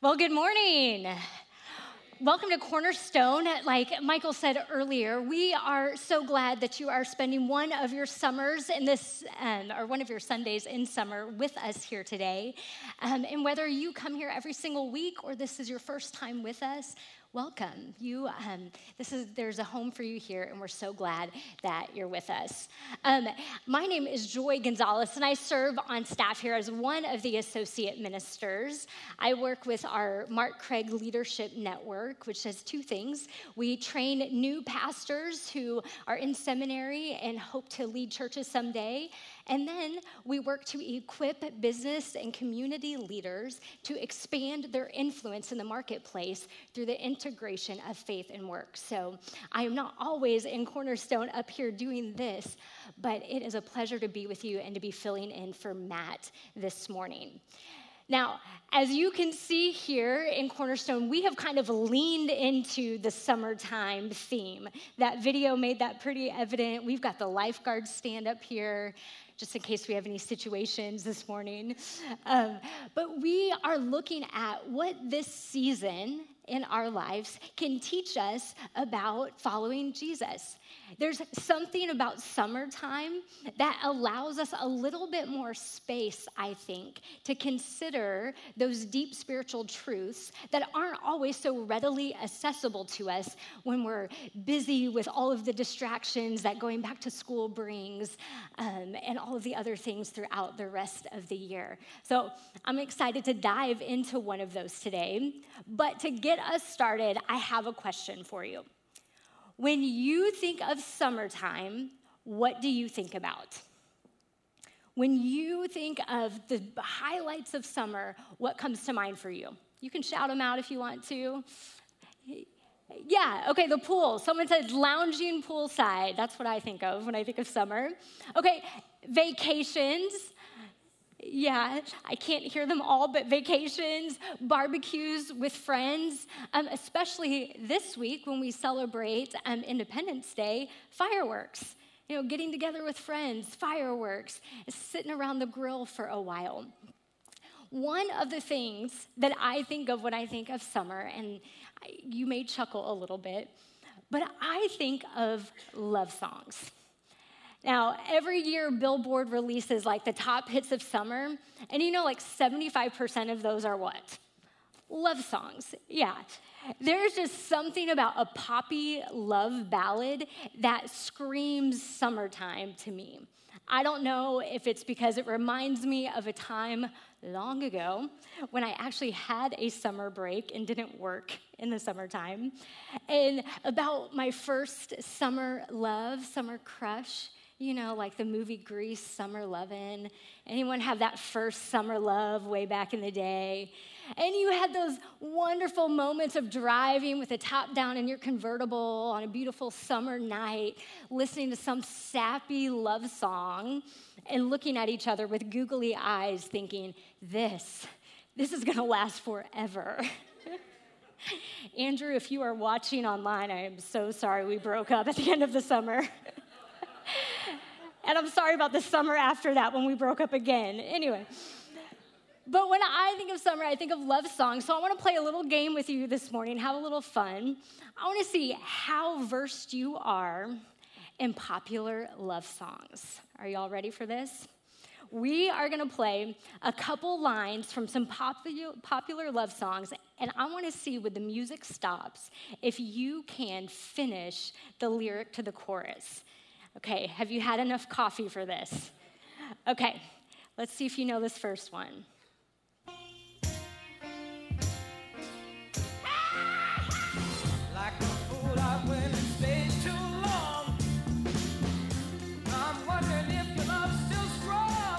Well, good morning. Welcome to Cornerstone. Like Michael said earlier, we are so glad that you are spending one of your summers in this, or one of your Sundays in summer with us here today. And whether you come here every single week or this is your first time with us, welcome. There's a home for you here, and we're so glad that you're with us. My name is Joy Gonzalez, and I serve on staff here as one of the associate ministers. I work with our Mark Craig Leadership Network, which does two things. We train new pastors who are in seminary and hope to lead churches someday. And then we work to equip business and community leaders to expand their influence in the marketplace through the integration of faith and work. So I am not always in Cornerstone up here doing this, but it is a pleasure to be with you and to be filling in for Matt this morning. Now, as you can see here in Cornerstone, we have kind of leaned into the summertime theme. That video made that pretty evident. We've got the lifeguard stand up here, just in case we have any situations this morning. But we are looking at what this season in our lives can teach us about following Jesus. There's something about summertime that allows us a little bit more space, I think, to consider those deep spiritual truths that aren't always so readily accessible to us when we're busy with all of the distractions that going back to school brings, and all of the other things throughout the rest of the year. So I'm excited to dive into one of those today. But to get us started, I have a question for you. When you think of summertime, what do you think about? When you think of the highlights of summer, what comes to mind for you? You can shout them out if you want to. Yeah, okay, the pool. Someone said lounging poolside. That's what I think of when I think of summer. Okay, vacations. Yeah, I can't hear them all, but vacations, barbecues with friends, especially this week when we celebrate Independence Day, fireworks. You know, getting together with friends, fireworks, sitting around the grill for a while. One of the things that I think of when I think of summer, and you may chuckle a little bit, but I think of love songs. Now, every year Billboard releases like the top hits of summer, and you know like 75% of those are what? Love songs, yeah. There's just something about a poppy love ballad that screams summertime to me. I don't know if it's because it reminds me of a time long ago when I actually had a summer break and didn't work in the summertime, and about my first summer love, summer crush. You know, like the movie Grease, Summer Lovin'. Anyone have that first summer love way back in the day? And you had those wonderful moments of driving with the top down in your convertible on a beautiful summer night, listening to some sappy love song and looking at each other with googly eyes thinking, this is gonna last forever. Andrew, if you are watching online, I am so sorry we broke up at the end of the summer. And I'm sorry about the summer after that when we broke up again. Anyway, but when I think of summer, I think of love songs. So I want to play a little game with you this morning, have a little fun. I want to see how versed you are in popular love songs. Are y'all ready for this? We are going to play a couple lines from some popular love songs, and I want to see when the music stops if you can finish the lyric to the chorus. Okay, have you had enough coffee for this? Okay, let's see if you know this first one. Like a fool, I went and stayed too long. I'm wondering if your love's still strong.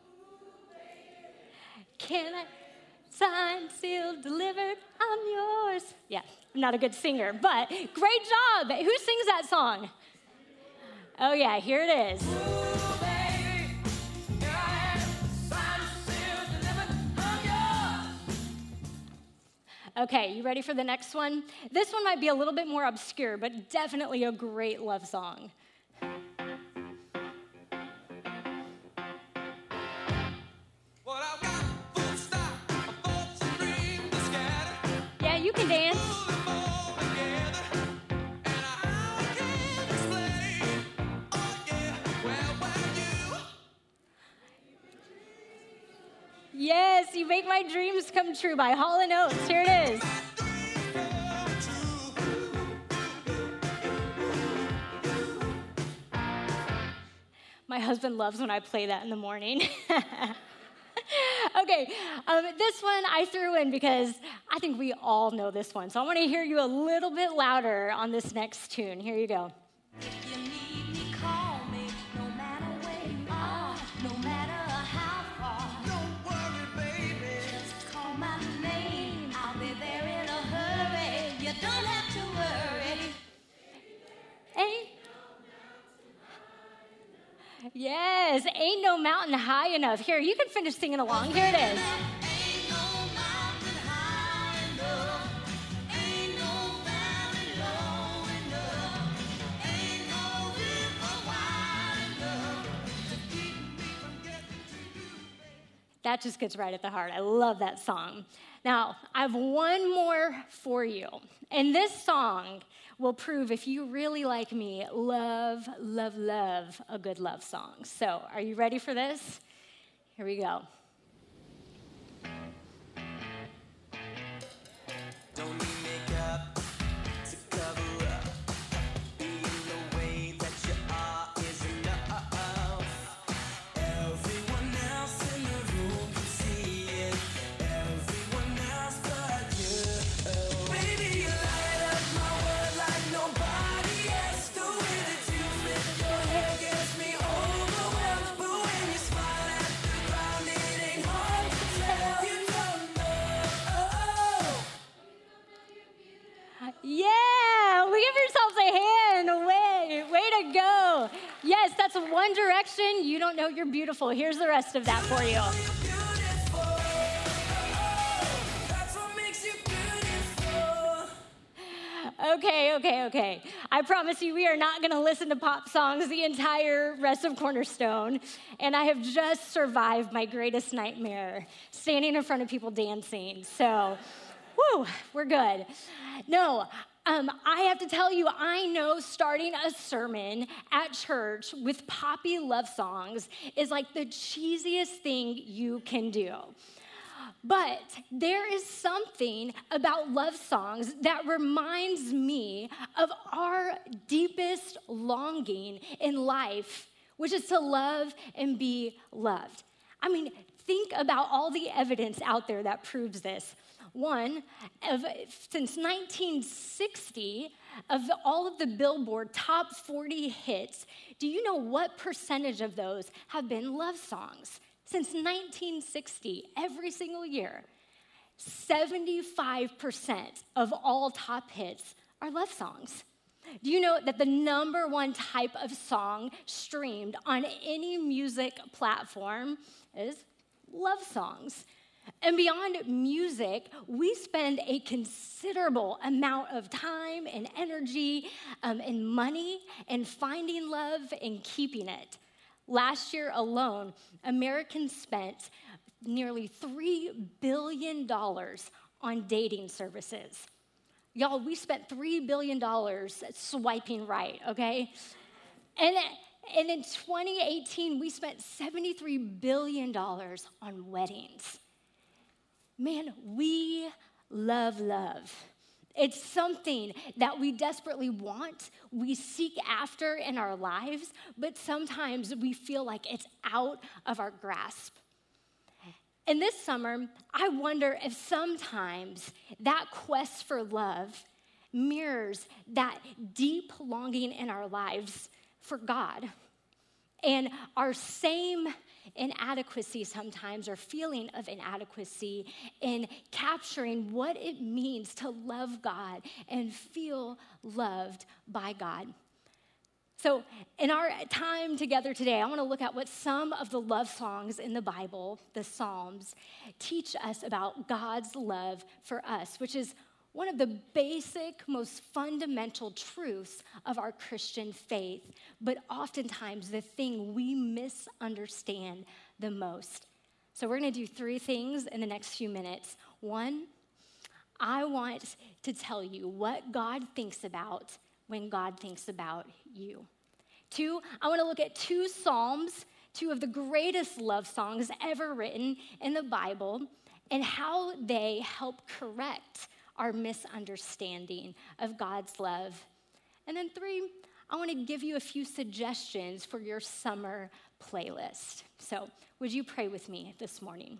Can I sign, sealed, delivered, I'm yours. Yeah, I'm not a good singer, but great job. Who sings that song? Oh yeah, here it is. Ooh, baby, here I am, signed, sealed, delivered, I'm yours. Okay, you ready for the next one? This one might be a little bit more obscure, but definitely a great love song. Well, I've got a full stop, a full dream, the sky. you can dance. Yes, You Make My Dreams Come True by Hall & Oates. Here it is. My husband loves when I play that in the morning. Okay, this one I threw in because I think we all know this one. So I want to hear you a little bit louder on this next tune. Here you go. If you need me, call me, no matter where you are, no matter how far. Don't worry, baby. Just call my name, I'll be there in a hurry. You don't have to worry. Ain't Yes, Ain't No Mountain High Enough. Here, you can finish singing along. Here it is. Ain't no mountain high enough. Ain't no valley low enough. Ain't no river wide enough to keep me from getting to you, baby. That just gets right at the heart. I love that song. Now, I have one more for you. And this song will prove if you really like me, love a good love song. So, are you ready for this? Here we go. Don't need makeup to cover up. Being the way that you are is enough. Everyone else in the room can see it. Everyone else but you. Baby, you light up my world like nobody else. The way that you flip your hair gets me overwhelmed. But when you smile at the ground, it ain't hard to tell. You don't know. Yeah, we give yourselves a hand. Way to go. Yes, that's One Direction. You don't know you're beautiful. Here's the rest of that for you. That's what makes you beautiful. Okay. I promise you, we are not going to listen to pop songs the entire rest of Cornerstone. And I have just survived my greatest nightmare, standing in front of people dancing. So, we're good. No, I have to tell you, I know starting a sermon at church with poppy love songs is like the cheesiest thing you can do. But there is something about love songs that reminds me of our deepest longing in life, which is to love and be loved. I mean, think about all the evidence out there that proves this. Since 1960, of all of the Billboard top 40 hits, do you know what percentage of those have been love songs? Since 1960, every single year, 75% of all top hits are love songs. Do you know that the number one type of song streamed on any music platform is love songs? And beyond music, we spend a considerable amount of time and energy and money in finding love and keeping it. Last year alone, Americans spent nearly $3 billion on dating services. Y'all, we spent $3 billion swiping right, okay? And in 2018, we spent $73 billion on weddings. Man, we love love. It's something that we desperately want, we seek after in our lives, but sometimes we feel like it's out of our grasp. And this summer, I wonder if sometimes that quest for love mirrors that deep longing in our lives for God. And our same inadequacy sometimes, or feeling of inadequacy in capturing what it means to love God and feel loved by God. So in our time together today, I want to look at what some of the love songs in the Bible, the Psalms, teach us about God's love for us, which is one of the basic, most fundamental truths of our Christian faith, but oftentimes the thing we misunderstand the most. So we're going to do three things in the next few minutes. One, I want to tell you what God thinks about when God thinks about you. 2, I want to look at 2 Psalms, 2 of the greatest love songs ever written in the Bible, and how they help correct our misunderstanding of God's love. And then 3, I want to give you a few suggestions for your summer playlist. So, would you pray with me this morning?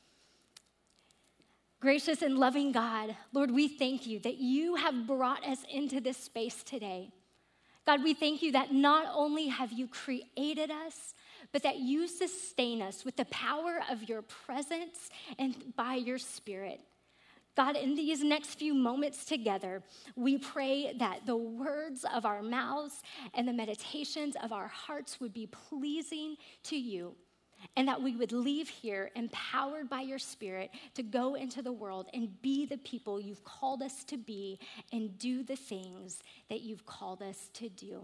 Gracious and loving God, Lord, we thank you that you have brought us into this space today. God, we thank you that not only have you created us, but that you sustain us with the power of your presence and by your Spirit. God, in these next few moments together, we pray that the words of our mouths and the meditations of our hearts would be pleasing to you, and that we would leave here empowered by your Spirit to go into the world and be the people you've called us to be and do the things that you've called us to do.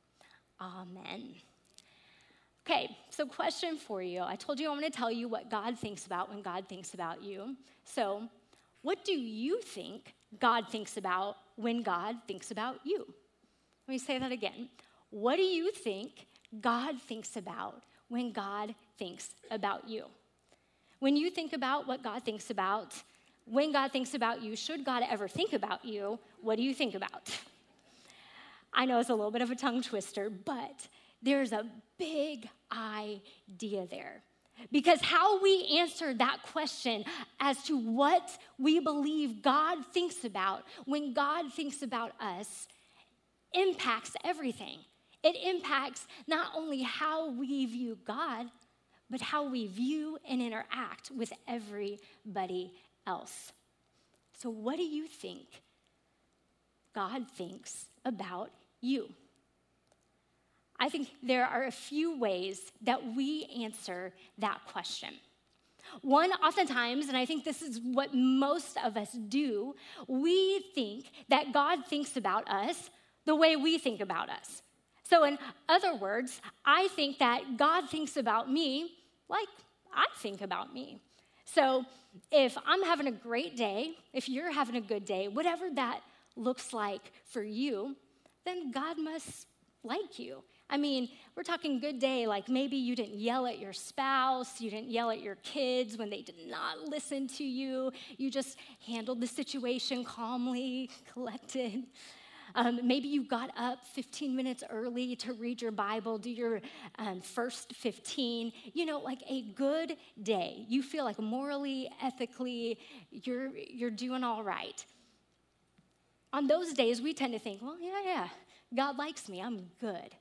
Amen. Okay, so question for you. I told you I'm going to tell you what God thinks about when God thinks about you. So, what do you think God thinks about when God thinks about you? Let me say that again. What do you think God thinks about when God thinks about you? When you think about what God thinks about, when God thinks about you, should God ever think about you, what do you think about? I know it's a little bit of a tongue twister, but there's a big idea there. Because how we answer that question as to what we believe God thinks about when God thinks about us impacts everything. It impacts not only how we view God, but how we view and interact with everybody else. So what do you think God thinks about you? I think there are a few ways that we answer that question. One, oftentimes, and I think this is what most of us do, we think that God thinks about us the way we think about us. So in other words, I think that God thinks about me like I think about me. So if I'm having a great day, if you're having a good day, whatever that looks like for you, then God must like you. I mean, we're talking good day, like maybe you didn't yell at your spouse, you didn't yell at your kids when they did not listen to you, you just handled the situation calmly, collected. Maybe you got up 15 minutes early to read your Bible, do your first 15, like a good day. You feel like morally, ethically, you're doing all right. On those days, we tend to think, well, yeah, God likes me, I'm good.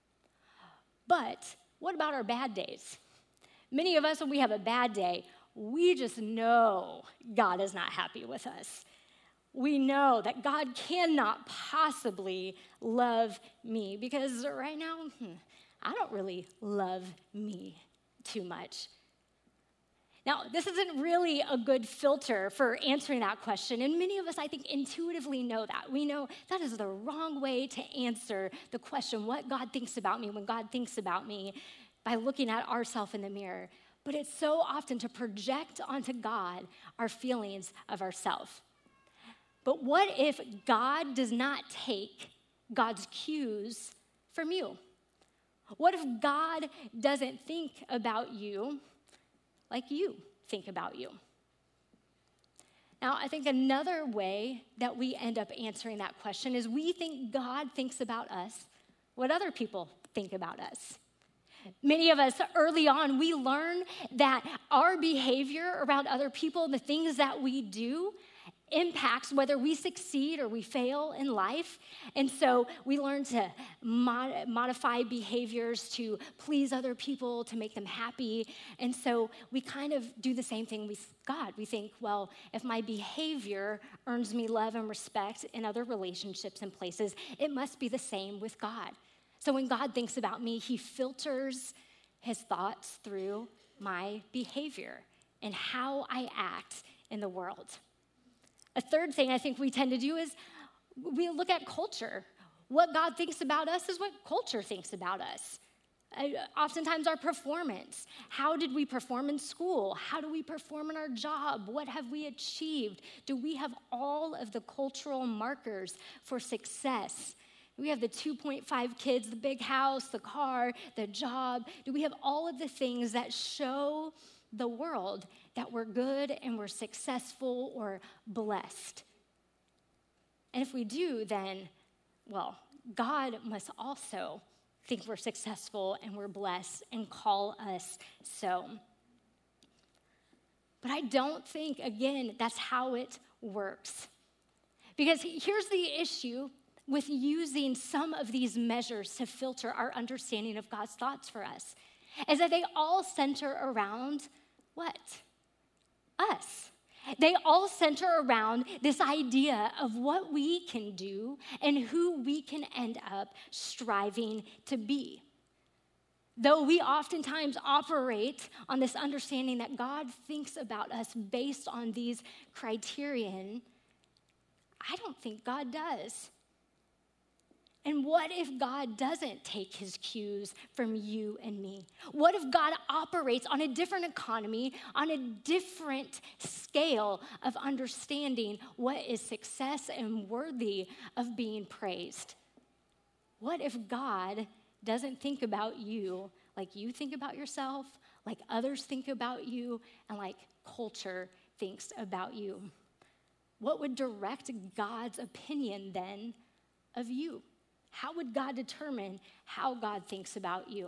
But what about our bad days? Many of us, when we have a bad day, we just know God is not happy with us. We know that God cannot possibly love me because right now, I don't really love me too much. Now, this isn't really a good filter for answering that question, and many of us, I think, intuitively know that. We know that is the wrong way to answer the question, what God thinks about me when God thinks about me, by looking at ourselves in the mirror. But it's so often to project onto God our feelings of ourselves. But what if God does not take God's cues from you? What if God doesn't think about you like you think about you? Now, I think another way that we end up answering that question is we think God thinks about us what other people think about us. Many of us, early on, we learn that our behavior around other people and the things that we do impacts whether we succeed or we fail in life. And so we learn to modify behaviors to please other people, to make them happy. And so we kind of do the same thing with God. We think, well, if my behavior earns me love and respect in other relationships and places, it must be the same with God. So when God thinks about me, he filters his thoughts through my behavior and how I act in the world. A third thing I think we tend to do is we look at culture. What God thinks about us is what culture thinks about us. oftentimes our performance. How did we perform in school? How do we perform in our job? What have we achieved? Do we have all of the cultural markers for success? Do we have the 2.5 kids, the big house, the car, the job? Do we have all of the things that show the world that we're good and we're successful or blessed? And if we do, then, well, God must also think we're successful and we're blessed and call us so. But I don't think, again, that's how it works. Because here's the issue with using some of these measures to filter our understanding of God's thoughts for us, is that they all center around what? Us. They all center around this idea of what we can do and who we can end up striving to be. Though we oftentimes operate on this understanding that God thinks about us based on these criterion, I don't think God does. And what if God doesn't take his cues from you and me? What if God operates on a different economy, on a different scale of understanding what is success and worthy of being praised? What if God doesn't think about you like you think about yourself, like others think about you, and like culture thinks about you? What would direct God's opinion then of you? How would God determine how God thinks about you?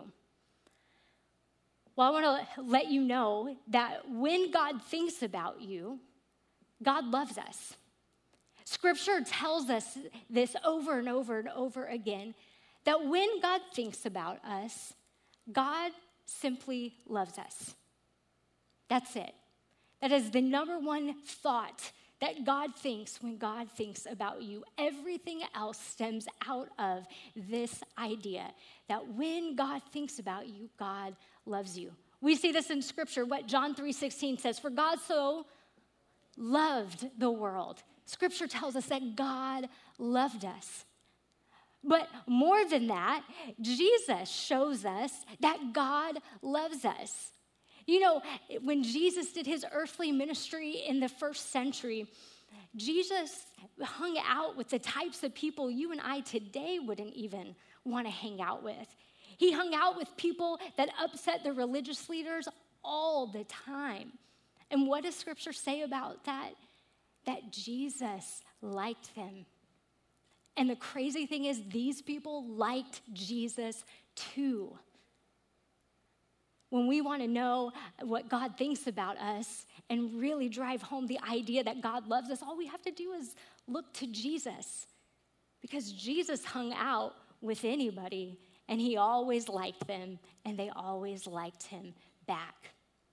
Well, I want to let you know that when God thinks about you, God loves us. Scripture tells us this over and over and over again, that when God thinks about us, God simply loves us. That's it. That is the number one thought that God thinks when God thinks about you. Everything else stems out of this idea that when God thinks about you, God loves you. We see this in Scripture, what John 3:16 says, "For God so loved the world." Scripture tells us that God loved us. But more than that, Jesus shows us that God loves us. You know, when Jesus did his earthly ministry in the first century, Jesus hung out with the types of people you and I today wouldn't even want to hang out with. He hung out with people that upset the religious leaders all the time. And what does Scripture say about that? That Jesus liked them. And the crazy thing is, these people liked Jesus too. When we want to know what God thinks about us and really drive home the idea that God loves us, all we have to do is look to Jesus. Because Jesus hung out with anybody, and he always liked them, and they always liked him back.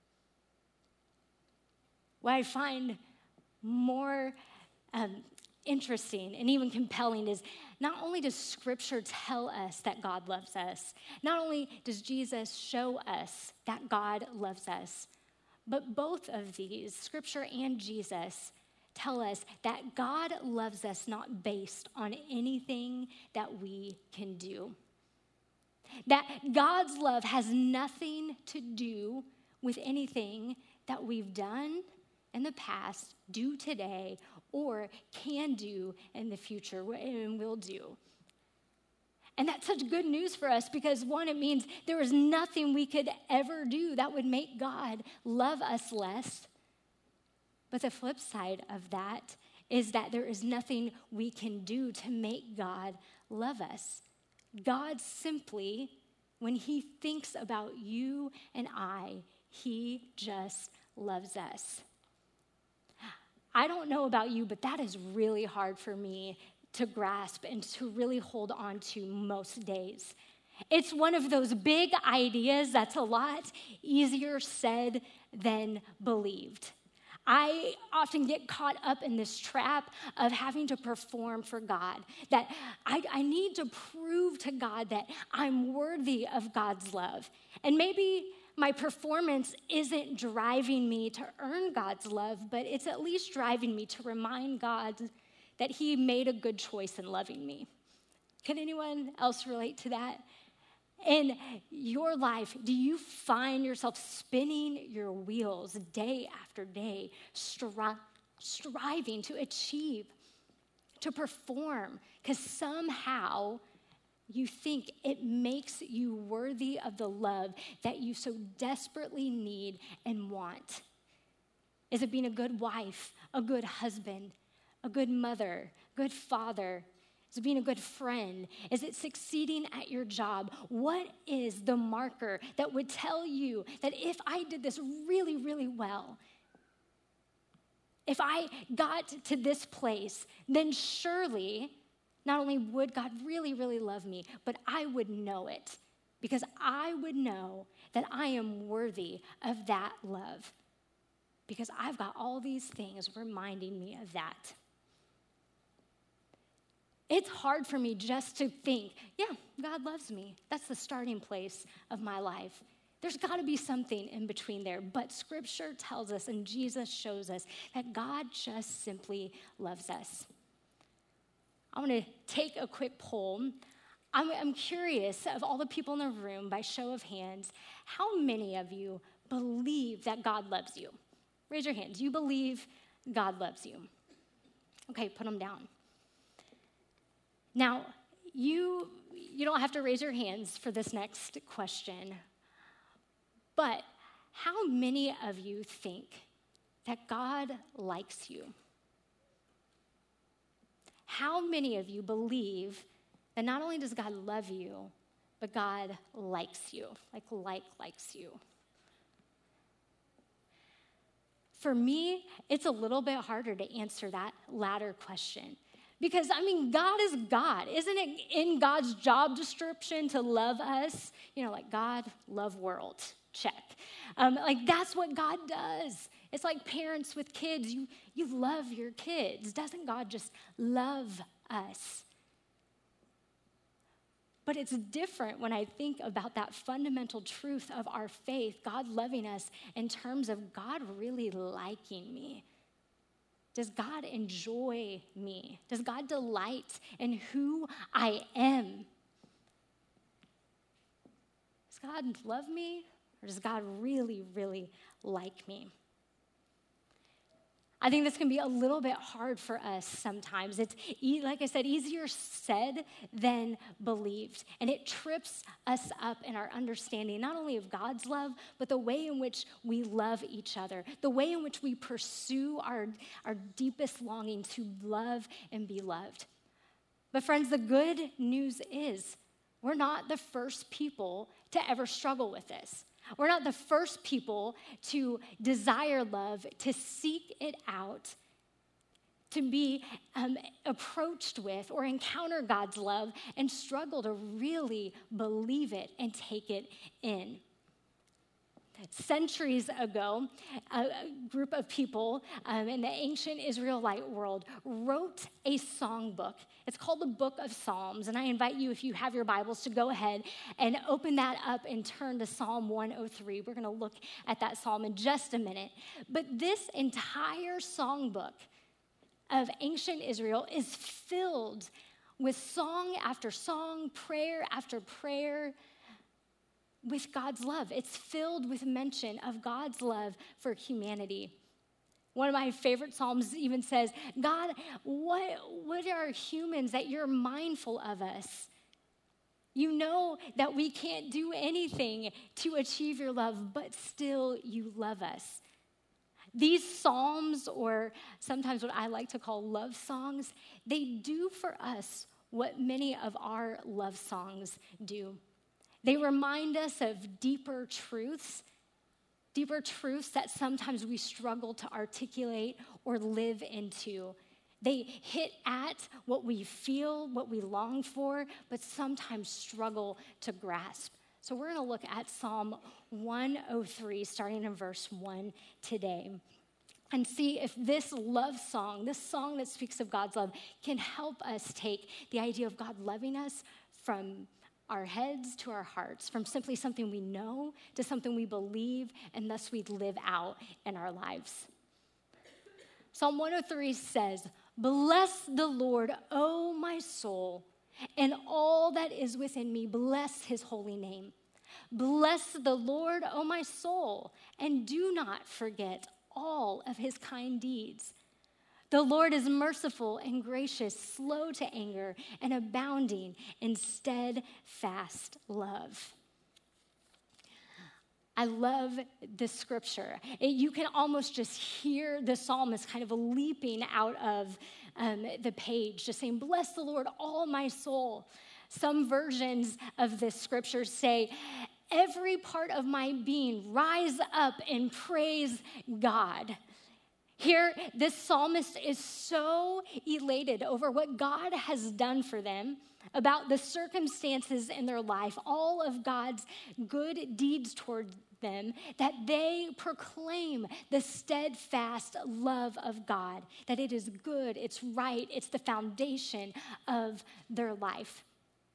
What I find more interesting and even compelling is not only does Scripture tell us that God loves us, not only does Jesus show us that God loves us, but both of these, Scripture and Jesus, tell us that God loves us not based on anything that we can do. That God's love has nothing to do with anything that we've done in the past, do today, or can do in the future, and will do. And that's such good news for us because, one, it means there is nothing we could ever do that would make God love us less. But the flip side of that is that there is nothing we can do to make God love us. God simply, when he thinks about you and I, he just loves us. I don't know about you, but that is really hard for me to grasp and to really hold on to most days. It's one of those big ideas that's a lot easier said than believed. I often get caught up in this trap of having to perform for God, that I need to prove to God that I'm worthy of God's love. And maybe my performance isn't driving me to earn God's love, but it's at least driving me to remind God that he made a good choice in loving me. Can anyone else relate to that? in your life, do you find yourself spinning your wheels day after day, striving to achieve, to perform, because somehow you think it makes you worthy of the love that you so desperately need and want? Is it being a good wife, a good husband, a good mother, good father? Is it being a good friend? Is it succeeding at your job? What is the marker that would tell you that if I did this really, really well, if I got to this place, then surely not only would God really, really love me, but I would know it, because I would know that I am worthy of that love, because I've got all these things reminding me of that. It's hard for me just to think, yeah, God loves me. That's the starting place of my life. There's got to be something in between there. But Scripture tells us, and Jesus shows us, that God just simply loves us. I want to take a quick poll. I'm curious, of all the people in the room, by show of hands, how many of you believe that God loves you? Raise your hands. You believe God loves you. Okay, put them down. Now, you don't have to raise your hands for this next question, but how many of you think that God likes you? How many of you believe that not only does God love you, but God likes you, likes you? For me, it's a little bit harder to answer that latter question. Because, God is God. Isn't it in God's job description to love us? Like God, love world, check. That's what God does. It's like parents with kids. You love your kids. Doesn't God just love us? But it's different when I think about that fundamental truth of our faith, God loving us, in terms of God really liking me. Does God enjoy me? Does God delight in who I am? Does God love me, or does God really, really like me? I think this can be a little bit hard for us sometimes. It's, like I said, easier said than believed. And it trips us up in our understanding, not only of God's love, but the way in which we love each other, the way in which we pursue our deepest longing to love and be loved. But friends, the good news is we're not the first people to ever struggle with this. We're not the first people to desire love, to seek it out, to be approached with or encounter God's love and struggle to really believe it and take it in. Centuries ago, a group of people in the ancient Israelite world wrote a songbook. It's called the Book of Psalms, and I invite you, if you have your Bibles, to go ahead and open that up and turn to Psalm 103. We're going to look at that psalm in just a minute. But this entire songbook of ancient Israel is filled with song after song, prayer after prayer, with God's love. It's filled with mention of God's love for humanity. One of my favorite psalms even says, God, what are humans that you're mindful of us? You know that we can't do anything to achieve your love, but still you love us. These psalms, or sometimes what I like to call love songs, they do for us what many of our love songs do. They remind us of deeper truths that sometimes we struggle to articulate or live into. They hit at what we feel, what we long for, but sometimes struggle to grasp. So we're going to look at Psalm 103, starting in verse 1 today, and see if this love song, this song that speaks of God's love, can help us take the idea of God loving us from our heads to our hearts, from simply something we know to something we believe, and thus we live out in our lives. Psalm 103 says, "Bless the Lord, O my soul, and all that is within me, bless his holy name. Bless the Lord, O my soul, and do not forget all of his kind deeds. The Lord is merciful and gracious, slow to anger, and abounding in steadfast love. I love this scripture. You can almost just hear the psalmist kind of leaping out of the page, just saying, bless the Lord, all my soul. Some versions of this scripture say, every part of my being, rise up and praise God. Here, this psalmist is so elated over what God has done for them, about the circumstances in their life, all of God's good deeds toward them, that they proclaim the steadfast love of God, that it is good, it's right, it's the foundation of their life.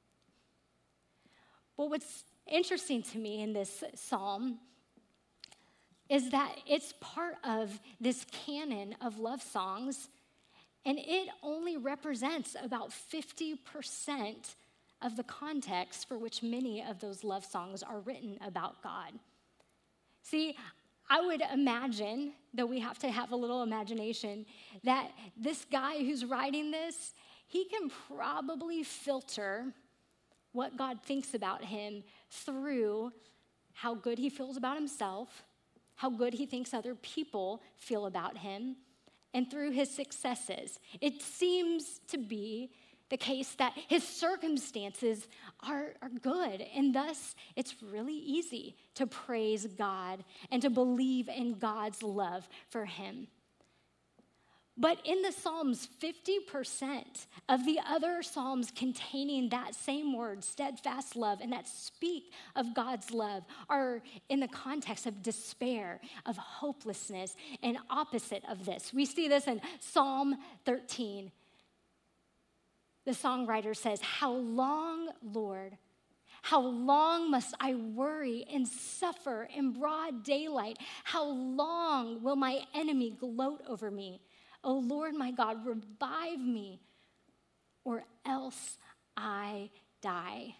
But what's interesting to me in this psalm is that it's part of this canon of love songs, and it only represents about 50% of the context for which many of those love songs are written about God. See, I would imagine, though we have to have a little imagination, that this guy who's writing this, he can probably filter what God thinks about him through how good he feels about himself, how good he thinks other people feel about him, and through his successes. It seems to be the case that his circumstances are good, and thus it's really easy to praise God and to believe in God's love for him. But in the Psalms, 50% of the other Psalms containing that same word, steadfast love, and that speak of God's love are in the context of despair, of hopelessness, and opposite of this. We see this in Psalm 13. The songwriter says, "How long, Lord, how long must I worry and suffer in broad daylight? How long will my enemy gloat over me? O Lord, my God, revive me, or else I die."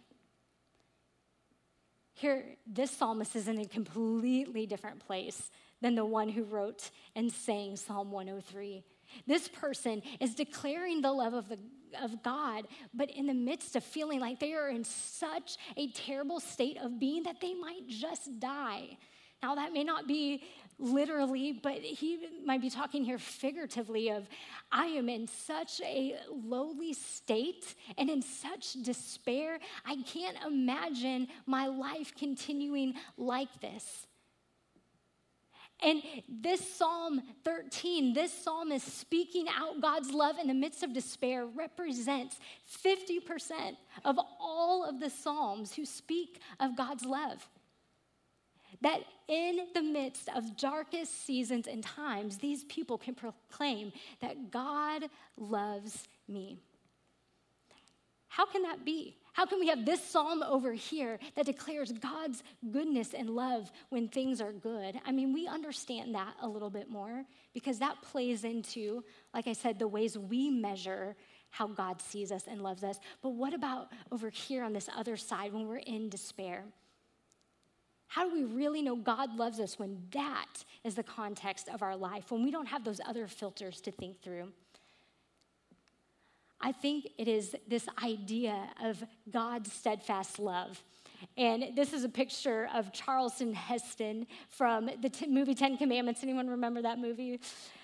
Here, this psalmist is in a completely different place than the one who wrote and sang Psalm 103. This person is declaring the love of God, but in the midst of feeling like they are in such a terrible state of being that they might just die. Now, that may not be literally, but he might be talking here figuratively of, I am in such a lowly state and in such despair, I can't imagine my life continuing like this. And this Psalm 13, this psalm is speaking out God's love in the midst of despair, represents 50% of all of the Psalms who speak of God's love. That in the midst of darkest seasons and times, these people can proclaim that God loves me. How can that be? How can we have this psalm over here that declares God's goodness and love when things are good? I mean, we understand that a little bit more because that plays into, like I said, the ways we measure how God sees us and loves us. But what about over here on this other side when we're in despair? How do we really know God loves us when that is the context of our life, when we don't have those other filters to think through? I think it is this idea of God's steadfast love. And this is a picture of Charlton Heston from the movie 10 Commandments. Anyone remember that movie?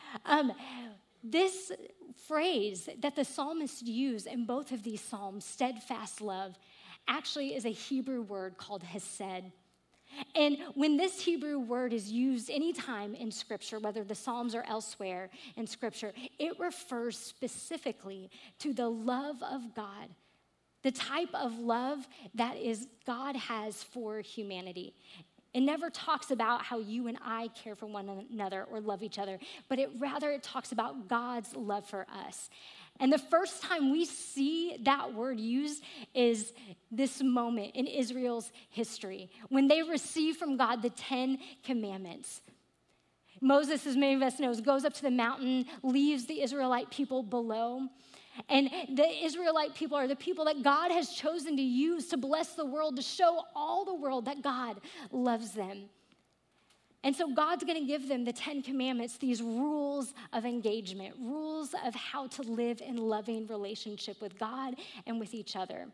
This phrase that the psalmist used in both of these psalms, steadfast love, actually is a Hebrew word called hesed. And when this Hebrew word is used anytime in Scripture, whether the Psalms or elsewhere in Scripture, it refers specifically to the love of God, the type of love that is God has for humanity. It never talks about how you and I care for one another or love each other, but it talks about God's love for us. And the first time we see that word used is this moment in Israel's history when they receive from God the 10 Commandments. Moses, as many of us know, goes up to the mountain, leaves the Israelite people below. And the Israelite people are the people that God has chosen to use to bless the world, to show all the world that God loves them. And so God's going to give them the 10 Commandments, these rules of engagement, rules of how to live in loving relationship with God and with each other.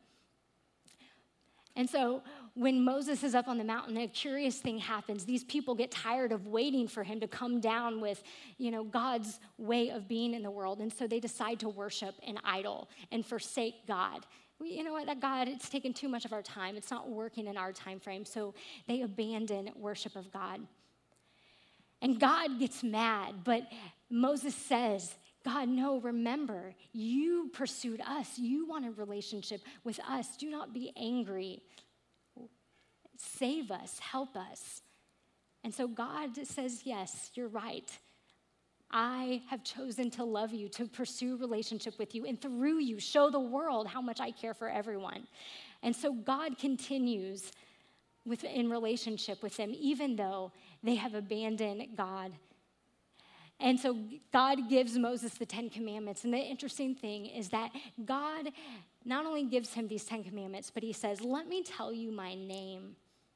And so when Moses is up on the mountain, a curious thing happens. These people get tired of waiting for him to come down with, God's way of being in the world. And so they decide to worship an idol and forsake God. You know what, that God, it's taken too much of our time. It's not working in our time frame. So they abandon worship of God. And God gets mad, but Moses says, God, no, remember, you pursued us. You wanted relationship with us. Do not be angry. Save us, help us. And so God says, yes, you're right. I have chosen to love you, to pursue relationship with you, and through you, show the world how much I care for everyone. And so God continues in relationship with them, even though they have abandoned God. And so God gives Moses the 10 Commandments. And the interesting thing is that God not only gives him these 10 Commandments, but he says, let me tell you my name.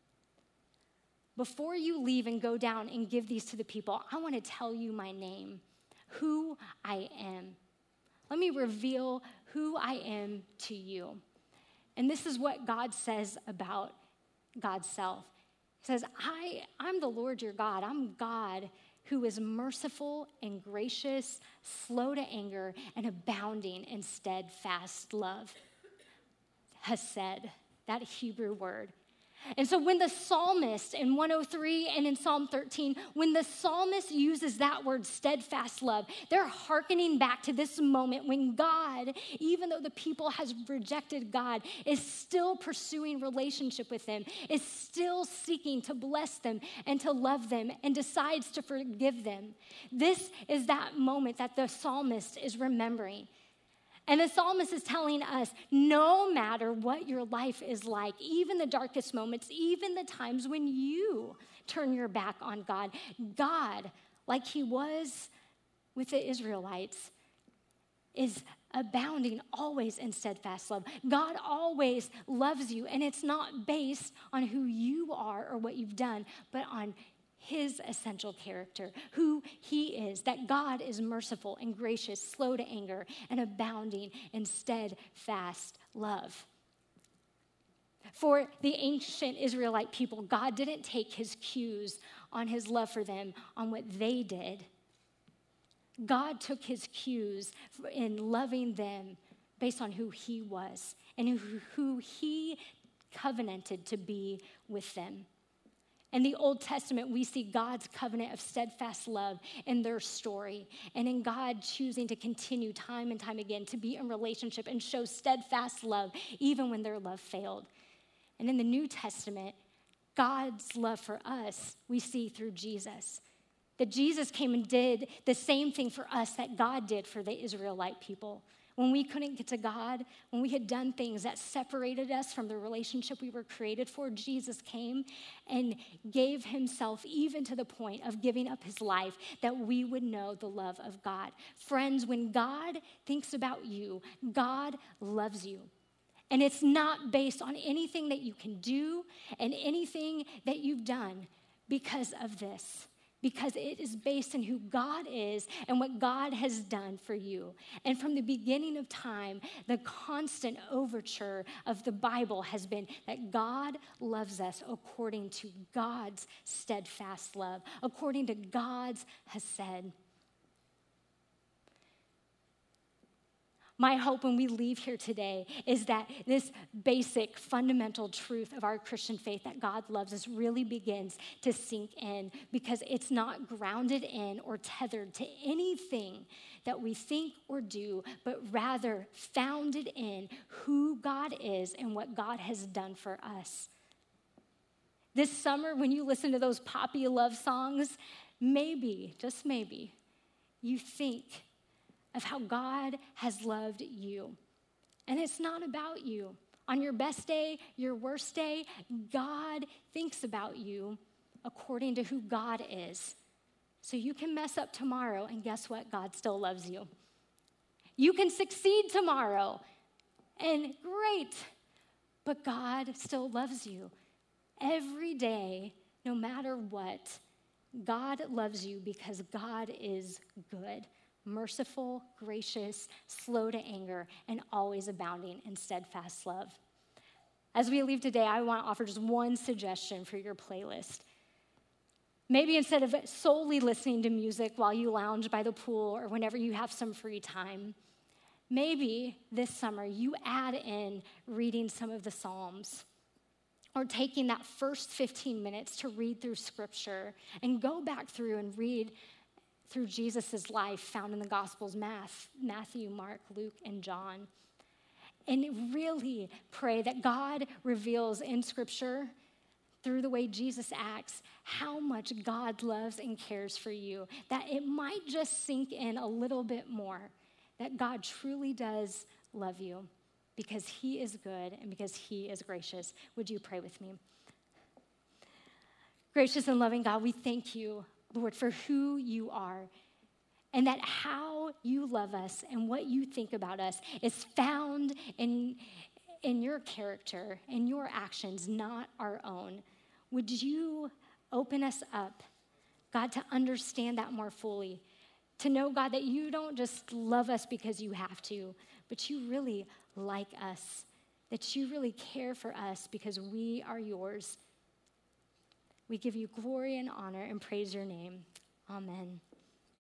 Before you leave and go down and give these to the people, I want to tell you my name, who I am. Let me reveal who I am to you. And this is what God says about God's self. He says, I'm the Lord your God. I'm God who is merciful and gracious, slow to anger, and abounding in steadfast love. Hesed, that Hebrew word. And so when the psalmist in 103 and in Psalm 13, when the psalmist uses that word steadfast love, they're hearkening back to this moment when God, even though the people has rejected God, is still pursuing relationship with them, is still seeking to bless them and to love them, and decides to forgive them. This is that moment that the psalmist is remembering. And the psalmist is telling us, no matter what your life is like, even the darkest moments, even the times when you turn your back on God, God, like he was with the Israelites, is abounding always in steadfast love. God always loves you, and it's not based on who you are or what you've done, but on his essential character, who he is, that God is merciful and gracious, slow to anger, and abounding in steadfast love. For the ancient Israelite people, God didn't take his cues on his love for them on what they did. God took his cues in loving them based on who he was and who he covenanted to be with them. In the Old Testament, we see God's covenant of steadfast love in their story, and in God choosing to continue time and time again to be in relationship and show steadfast love even when their love failed. And in the New Testament, God's love for us we see through Jesus. That Jesus came and did the same thing for us that God did for the Israelite people. When we couldn't get to God, when we had done things that separated us from the relationship we were created for, Jesus came and gave himself even to the point of giving up his life that we would know the love of God. Friends, when God thinks about you, God loves you. And it's not based on anything that you can do and anything that you've done because of this. Because it is based on who God is and what God has done for you. And from the beginning of time, the constant overture of the Bible has been that God loves us according to God's steadfast love, according to God's hesed. My hope when we leave here today is that this basic, fundamental truth of our Christian faith that God loves us really begins to sink in, because it's not grounded in or tethered to anything that we think or do, but rather founded in who God is and what God has done for us. This summer, when you listen to those poppy love songs, maybe, just maybe, you think of how God has loved you. And it's not about you. On your best day, your worst day, God thinks about you according to who God is. So you can mess up tomorrow, and guess what? God still loves you. You can succeed tomorrow. And great. But God still loves you. Every day, no matter what, God loves you because God is good, merciful, gracious, slow to anger, and always abounding in steadfast love. As we leave today, I want to offer just one suggestion for your playlist. Maybe instead of solely listening to music while you lounge by the pool or whenever you have some free time, maybe this summer you add in reading some of the Psalms or taking that first 15 minutes to read through Scripture and go back through and read through Jesus' life found in the Gospels, Matthew, Mark, Luke, and John. And really pray that God reveals in Scripture through the way Jesus acts, how much God loves and cares for you, that it might just sink in a little bit more, that God truly does love you because he is good and because he is gracious. Would you pray with me? Gracious and loving God, we thank you, Lord, for who you are, and that how you love us and what you think about us is found in your character and your actions, not our own. Would you open us up, God, to understand that more fully, to know, God, that you don't just love us because you have to, but you really like us, that you really care for us because we are yours. We give you glory and honor and praise your name. Amen.